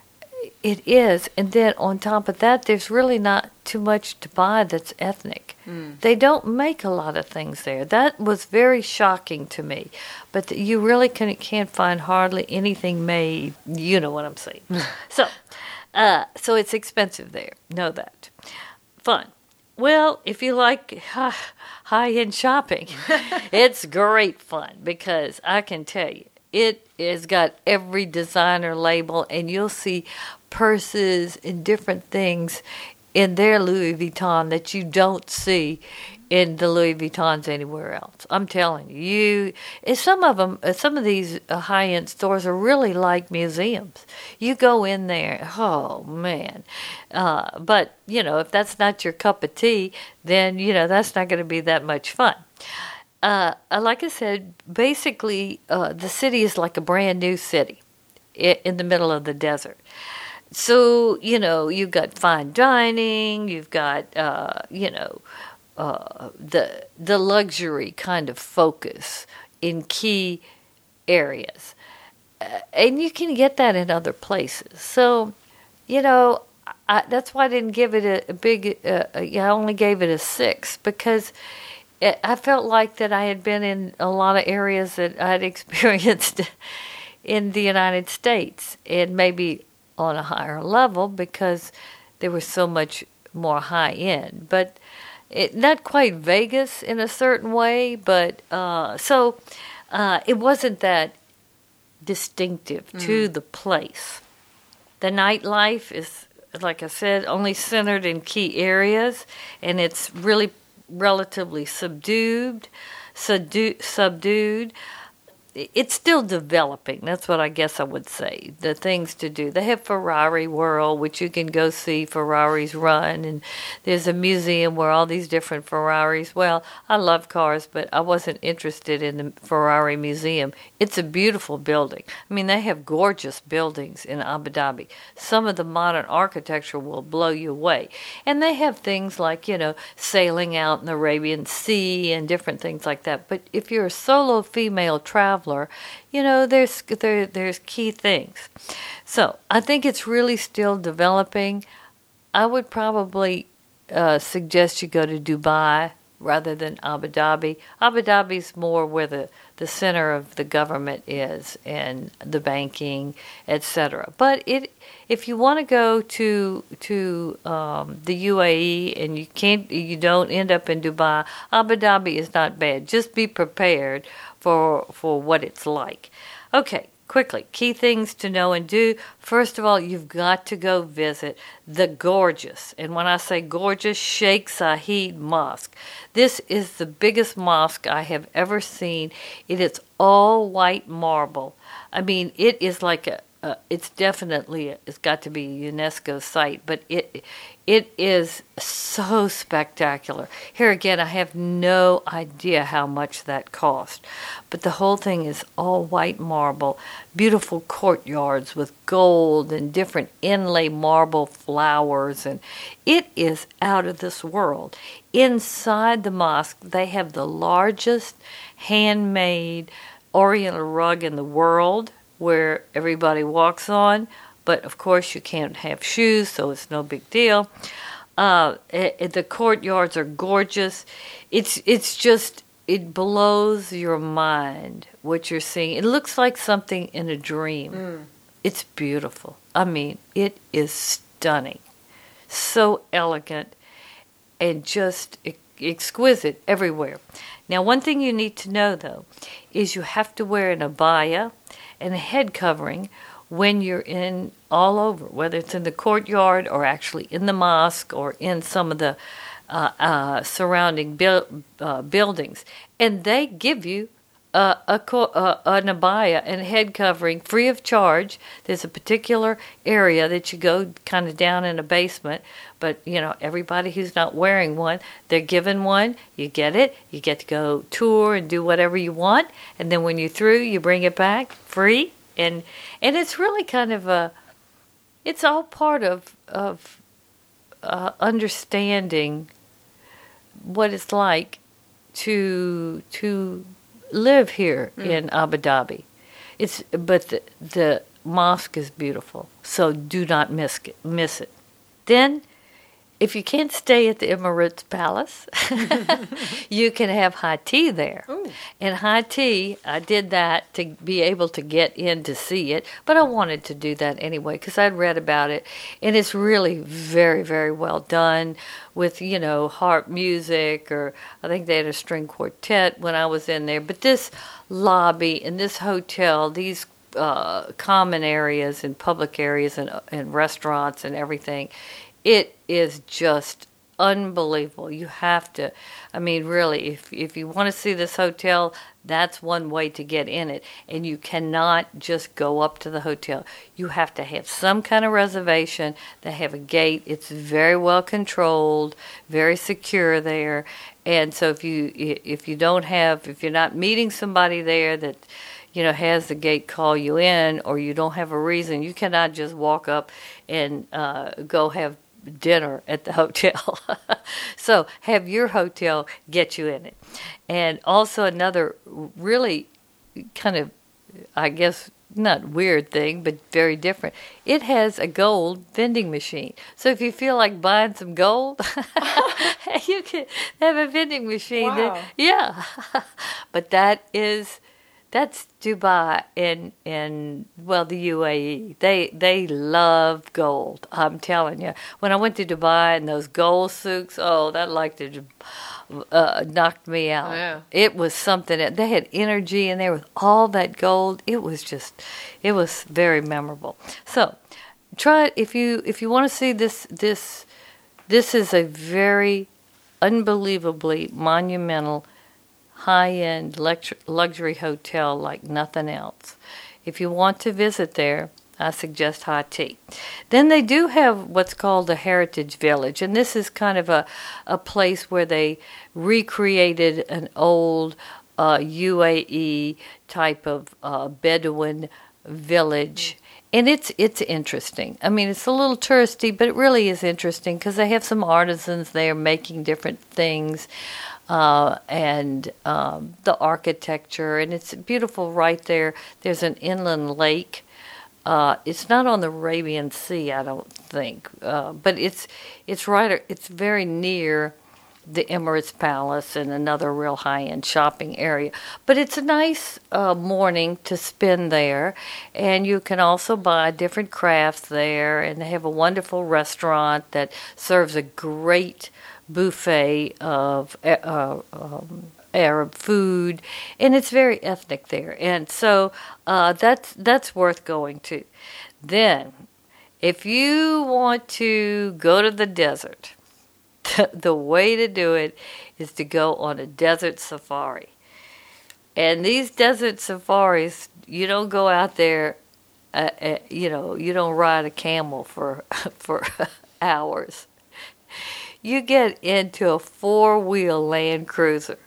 It is. And then on top of that, there's really not too much to buy that's ethnic. Mm. They don't make a lot of things there. That was very shocking to me. But the, you really can, can't find hardly anything made. You know what I'm saying. so, uh, so it's expensive there. Know that. Fun. Well, if you like high, high-end shopping, it's great fun, because I can tell you, it has got every designer label, and you'll see purses and different things in their Louis Vuitton that you don't see in the Louis Vuittons anywhere else. I'm telling you, you and some of them, some of these high-end stores are really like museums. You go in there, oh man! Uh, but you know, if that's not your cup of tea, then you know that's not going to be that much fun. Uh, like I said, basically, uh, the city is like a brand new city in the middle of the desert. So, you know, you've got fine dining, you've got, uh, you know, uh, the the luxury kind of focus in key areas. Uh, and you can get that in other places. So, you know, I, that's why I didn't give it a, a big, uh, I only gave it a six, because I felt like that I had been in a lot of areas that I had experienced in the United States, and maybe on a higher level because there was so much more high end. But it, not quite Vegas in a certain way, but uh, so uh, it wasn't that distinctive mm. to the place. The nightlife is, like I said, only centered in key areas, and it's really relatively subdued, subdu- subdued. It's still developing. That's what I guess I would say. The things to do. They have Ferrari World, which you can go see Ferraris run, and there's a museum where all these different Ferraris. Well, I love cars, but I wasn't interested in the Ferrari Museum. It's a beautiful building. I mean, they have gorgeous buildings in Abu Dhabi. Some of the modern architecture will blow you away. And they have things like, you know, sailing out in the Arabian Sea and different things like that. But if you're a solo female traveler, you know, there's there, there's key things. So I think it's really still developing. I would probably uh, suggest you go to Dubai rather than Abu Dhabi. Abu Dhabi's more where the, the center of the government is and the banking, et cetera. But it if you want to go to to um, the U A E and you can't, you don't end up in Dubai, Abu Dhabi is not bad. Just be prepared for for what it's like. Okay, quickly, key things to know and do. First of all, you've got to go visit the gorgeous, and when I say gorgeous, Sheikh Zayed Mosque. This is the biggest mosque I have ever seen. It is all white marble. I mean, it is like a, a it's definitely, a, it's got to be a UNESCO site, but it it is so spectacular. Here again, I have no idea how much that cost, but the whole thing is all white marble, beautiful courtyards with gold and different inlay marble flowers, and it is out of this world. Inside the mosque, they have the largest handmade Oriental rug in the world. where everybody walks on, but of course you can't have shoes, so it's no big deal. Uh, it, it, the courtyards are gorgeous. It's it's just, it blows your mind what you're seeing. It looks like something in a dream. Mm. It's beautiful. I mean, it is stunning. So elegant and just e- exquisite everywhere. Now, one thing you need to know, though, is you have to wear an abaya and a head covering when you're in all over, whether it's in the courtyard or actually in the mosque or in some of the uh, uh, surrounding bu- uh, buildings. And they give you uh, a co- uh, an abaya and head covering free of charge. There's a particular area that you go kind of down in a basement, but, you know, everybody who's not wearing one, they're given one. You get it. You get to go tour and do whatever you want. And then when you're through, you bring it back free. And and it's really kind of a, it's all part of, of uh, understanding what it's like to to live here mm. in Abu Dhabi. It's but the, the mosque is beautiful, so do not miss it. Miss it. Then, if you can't stay at the Emirates Palace, you can have high tea there. Ooh. And high tea, I did that to be able to get in to see it, but I wanted to do that anyway because I'd read about it, and it's really very, very well done with, you know, harp music, or I think they had a string quartet when I was in there. But this lobby and this hotel, these uh, common areas and public areas and, and restaurants and everything, it is just unbelievable. You have to, I mean, really, if if you want to see this hotel, that's one way to get in it. And you cannot just go up to the hotel. You have to have some kind of reservation. They have a gate. It's very well controlled, very secure there. And so if you if you don't have, if you're not meeting somebody there that, you know, has the gate call you in, or you don't have a reason, you cannot just walk up and uh, go have dinner at the hotel. So have your hotel get you in it. And also another really kind of, I guess, not weird thing, but very different. It has a gold vending machine. So if you feel like buying some gold, you can have a vending machine. Wow. There. Yeah. But that is... That's Dubai and and well, the U A E. They they love gold. I'm telling you. When I went to Dubai and those gold souks, oh, that like to uh, knocked me out. Oh, yeah. It was something that they had energy in there with all that gold. It was just, it was very memorable. So try it if you if you want to see this this this is a very unbelievably monumental, high-end luxury hotel like nothing else. If you want to visit there, I suggest high tea. Then they do have what's called a heritage village, and this is kind of a, a place where they recreated an old uh, U A E type of uh, Bedouin village. And it's it's interesting. I mean, it's a little touristy, but it really is interesting because they have some artisans there making different things. Uh, and um, the architecture, and it's beautiful right there. There's an inland lake. Uh, it's not on the Arabian Sea, I don't think, uh, but it's it's right. It's very near the Emirates Palace and another real high-end shopping area. But it's a nice uh, morning to spend there, and you can also buy different crafts there. And they have a wonderful restaurant that serves a great buffet of uh, um, Arab food, and it's very ethnic there, and so uh, that's that's worth going to. Then, if you want to go to the desert, the way to do it is to go on a desert safari. And these desert safaris, you don't go out there, uh, uh, you know, you don't ride a camel for for hours. You get into a four-wheel Land Cruiser,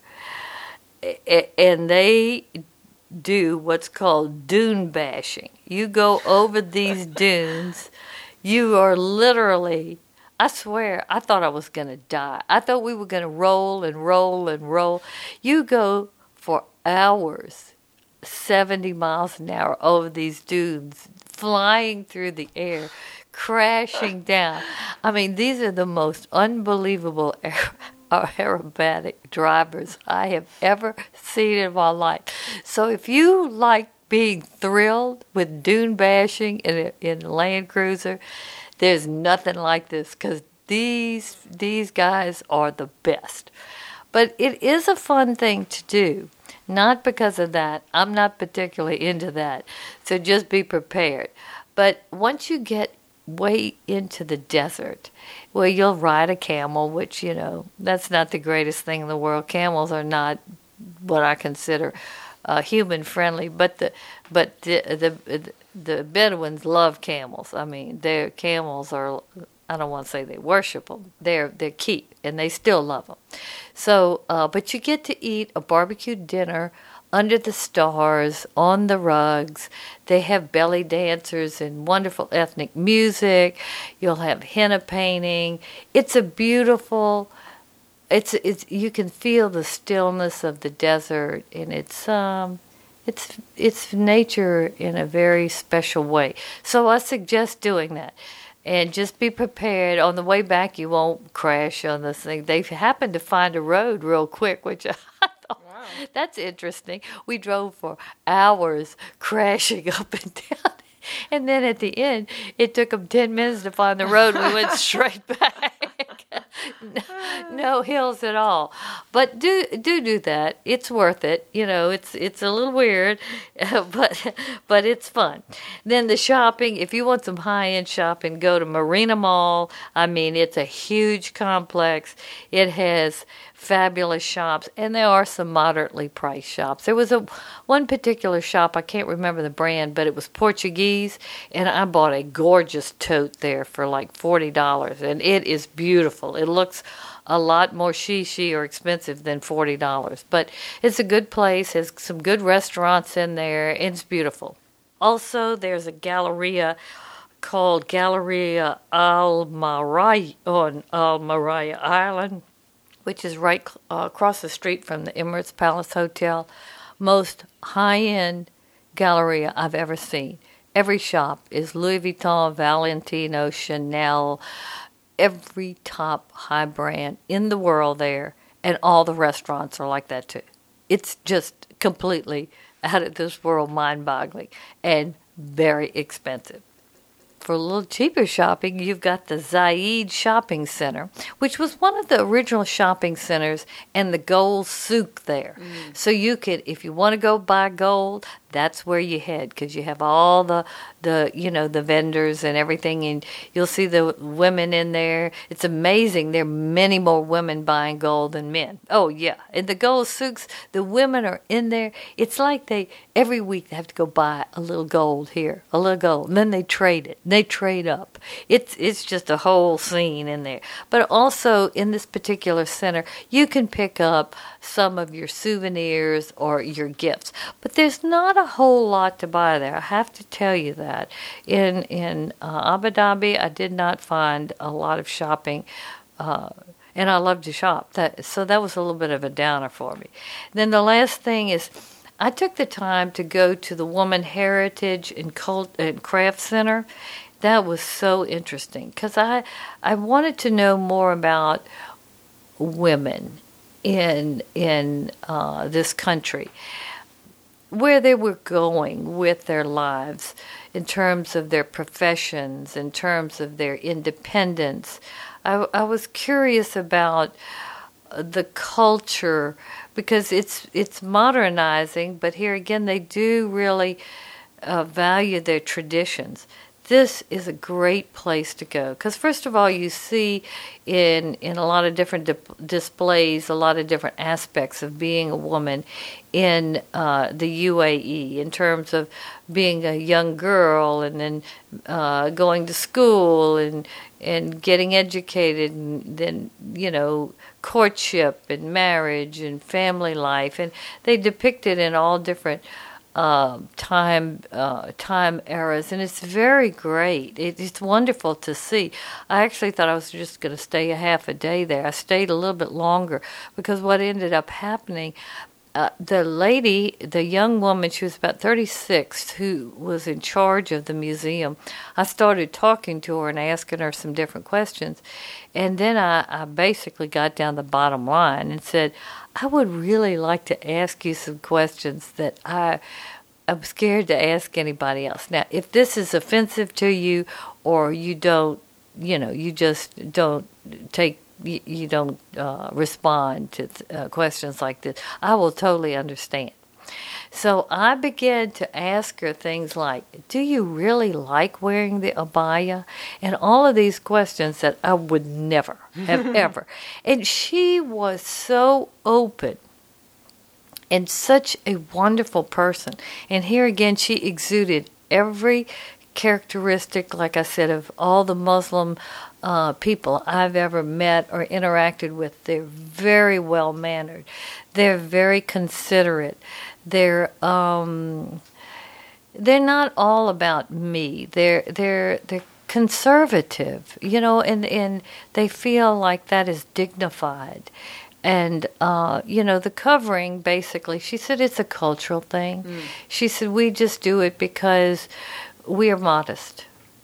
and they do what's called dune bashing. You go over these dunes. You are literally, I swear, I thought I was going to die. I thought we were going to roll and roll and roll. You go for hours seventy miles an hour over these dunes, flying through the air, crashing down. I mean, these are the most unbelievable aer- aerobatic drivers I have ever seen in my life. So if you like being thrilled with dune bashing in a, in a Land Cruiser, there's nothing like this, because these these guys are the best. But it is a fun thing to do. Not because of that. I'm not particularly into that. So just be prepared. But once you get way into the desert, well, you'll ride a camel, which, you know, that's not the greatest thing in the world. Camels are not what I consider uh, human friendly, but the but the, the the Bedouins love camels. I mean, their camels are, I don't want to say they worship them. They're they're key, and they still love them. So, uh, but you get to eat a barbecued dinner under the stars, on the rugs. They have belly dancers and wonderful ethnic music. You'll have henna painting. It's a beautiful. It's it's you can feel the stillness of the desert, and it's um. It's it's nature in a very special way. So I suggest doing that. And just be prepared. On the way back, you won't crash on this thing. They happened to find a road real quick, which I thought, wow, that's interesting. We drove for hours crashing up and down. And then at the end, it took them ten minutes to find the road. We went straight back. no, no hills at all. But do do do that. It's worth it. You know, it's it's a little weird, but but it's fun. Then the shopping. If you want some high end shopping, go to Marina Mall. I mean, it's a huge complex. It has fabulous shops, and there are some moderately priced shops. There was a one particular shop, I can't remember the brand, but it was Portuguese, and I bought a gorgeous tote there for like forty dollars, and it is beautiful. It looks a lot more shishi or expensive than forty dollars, but it's a good place, has some good restaurants in there, and it's beautiful. Also, there's a galleria called Galleria Al Maraya on Al Maraya Island, which is right uh, across the street from the Emirates Palace Hotel. Most high-end galleria I've ever seen. Every shop is Louis Vuitton, Valentino, Chanel, every top high brand in the world there, and all the restaurants are like that too. It's just completely out of this world, mind-boggling, and very expensive. For a little cheaper shopping, you've got the Zayed Shopping Center, which was one of the original shopping centers, and the gold souk there. Mm. So you could, if you want to go buy gold, that's where you head, because you have all the, the, you know, the vendors and everything, and you'll see the women in there. It's amazing. There are many more women buying gold than men. Oh, yeah. In the gold souks, the women are in there. It's like they, every week they have to go buy a little gold here, a little gold, and then they trade it. They trade up. It's, it's just a whole scene in there. But also in this particular center, you can pick up some of your souvenirs or your gifts. But there's not a whole lot to buy there. I have to tell you that. In in uh, Abu Dhabi, I did not find a lot of shopping, uh, and I love to shop. That so that was a little bit of a downer for me. Then the last thing is, I took the time to go to the Woman Heritage and Cult and Craft Center. That was so interesting because I I wanted to know more about women in in uh, this country, where they were going with their lives in terms of their professions, in terms of their independence. I, I was curious about the culture because it's it's modernizing, but here again they do really uh, value their traditions. This is a great place to go because first of all, you see in in a lot of different di- displays, a lot of different aspects of being a woman in uh, the U A E in terms of being a young girl and then uh, going to school and and getting educated and then, you know, courtship and marriage and family life. And they depict it in all different Uh, time uh, time eras, and it's very great. It, it's wonderful to see. I actually thought I was just going to stay a half a day there. I stayed a little bit longer because what ended up happening, uh, the lady, the young woman, she was about thirty-six, who was in charge of the museum, I started talking to her and asking her some different questions. And then I, I basically got down the bottom line and said, I would really like to ask you some questions that I, I'm scared to ask anybody else. Now, if this is offensive to you, or you don't, you know, you just don't take, you, you don't uh, respond to uh, questions like this, I will totally understand. So I began to ask her things like, do you really like wearing the abaya? And all of these questions that I would never have ever. And she was so open and such a wonderful person. And here again, she exuded every characteristic, like I said, of all the Muslim uh, people I've ever met or interacted with. They're very well-mannered. They're very considerate. They're um, they're not all about me. They're they're they're conservative, you know, and, and they feel like that is dignified. And, uh, you know, the covering, basically, she said it's a cultural thing. Mm. She said we just do it because we are modest.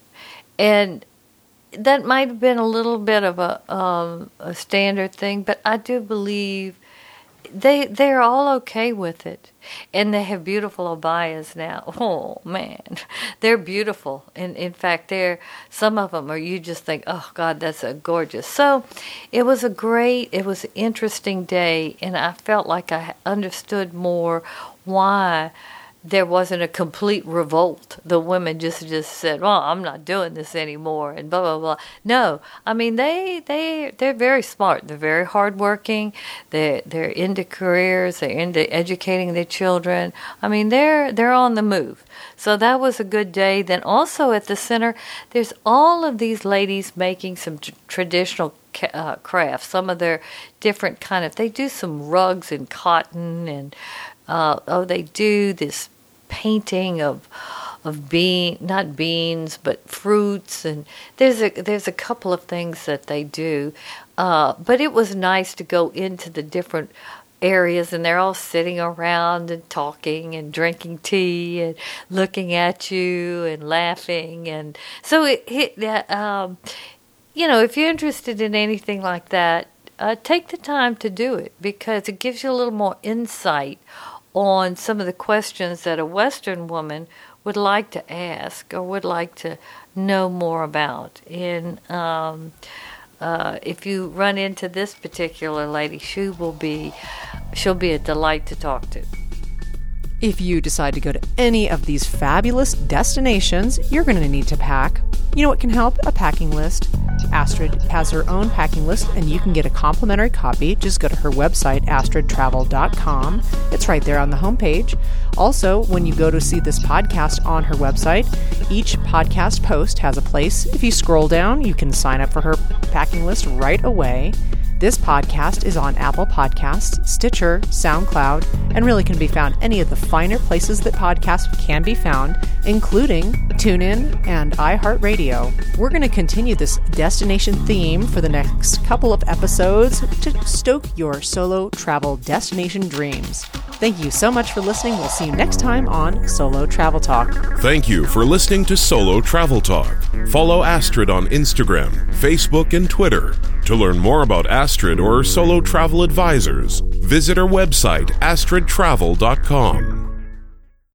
And that might have been a little bit of a, um, a standard thing, but I do believe they they're all okay with it. And they have beautiful abayas now. Oh, man. They're beautiful. And in fact, they're, some of them are, you just think, oh, God, that's a gorgeous. So it was a great, it was an interesting day. And I felt like I understood more why there wasn't a complete revolt. The women just, just said, well, I'm not doing this anymore, and blah, blah, blah. No, I mean, they, they, they're very smart. They're very hardworking. They're, they're into careers. They're into educating their children. I mean, they're, they're on the move. So that was a good day. Then also at the center, there's all of these ladies making some t- traditional uh, crafts. Some of their different kind of, they do some rugs in cotton, and, uh, oh, they do this painting of of bean not beans but fruits, and there's a there's a couple of things that they do, uh, but it was nice to go into the different areas, and they're all sitting around and talking and drinking tea and looking at you and laughing, and so it, it um, you know, if you're interested in anything like that, uh, take the time to do it, because it gives you a little more insight on some of the questions that a Western woman would like to ask or would like to know more about. And um, uh, if you run into this particular lady, she will be, she'll be a delight to talk to. If you decide to go to any of these fabulous destinations, you're going to need to pack. You know what can help? A packing list. Astrid has her own packing list, and you can get a complimentary copy. Just go to her website, astrid travel dot com. It's right there on the homepage. Also, when you go to see this podcast on her website, each podcast post has a place. If you scroll down, you can sign up for her packing list right away. This podcast is on Apple Podcasts, Stitcher, SoundCloud, and really can be found any of the finer places that podcasts can be found, including TuneIn and iHeartRadio. We're going to continue this destination theme for the next couple of episodes to stoke your solo travel destination dreams. Thank you so much for listening. We'll see you next time on Solo Travel Talk. Thank you for listening to Solo Travel Talk. Follow Astrid on Instagram, Facebook, and Twitter. To learn more about Astrid or Solo Travel Advisors, visit our website, astrid travel dot com.